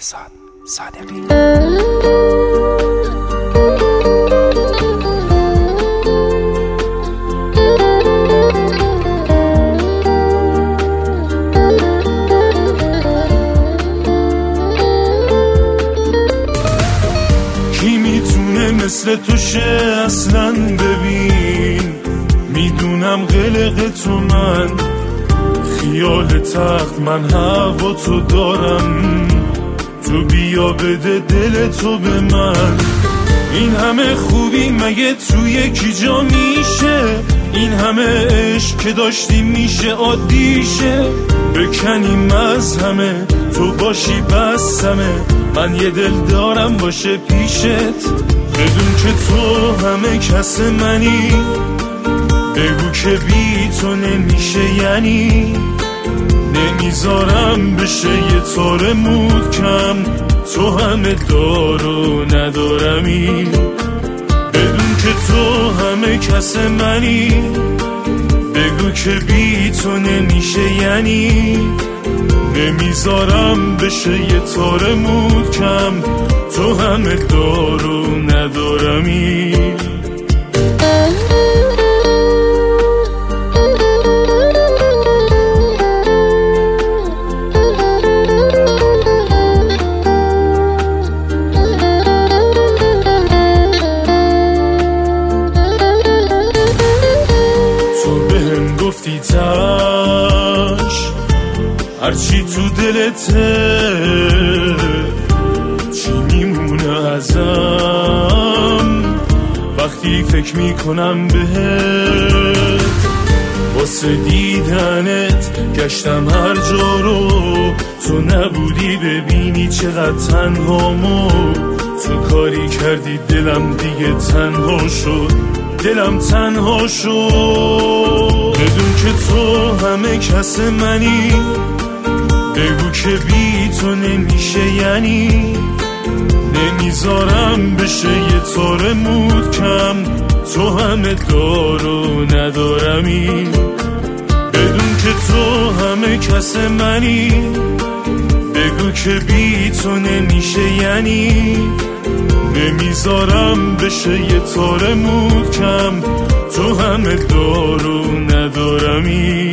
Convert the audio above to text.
بهزاد صادقی. کی میتونه مثل تو شه اصلا؟ ببین میدونم قلق تو من، خیال تخت من هوا تو دارم، تو بیا بده دل تو به من. این همه خوبی مگه تو یکی جا میشه؟ این همه عشق که داشتیم میشه عادیشه؟ بکنیم از همه تو باشی بسمه، من یه دل دارم باشه پیشت، بدون که تو همه کس منی، بگو که بی تو نمیشه، یعنی نمیذارم بشه یه تار مود کم، تو همه دارو ندارمی، بدون که تو همه کس منی، بگو که بی تو نمیشه، یعنی نمیذارم بشه یه تار مود کم، تو همه دارو ندارمی. گفتی تاش هرچی تو دلته، چی میمونه ازم وقتی فکر میکنم بهت؟ واسه دیدنت گشتم هر جا رو، تو نبودی ببینی چقدر تنهامو، تو کاری کردی دلم دیگه تنها شد، دلم تنها شد، بدون که تو همه کس منی، بگو که بی تو نمیشه، یعنی نمیذارم بشه یه تار مود کم، تو همه دارو ندارمی، بدون که تو همه کس منی، بگو که بی تو نمیشه، یعنی نمیذارم بشه یه تار مود کم، تو همه دارو ندارمی.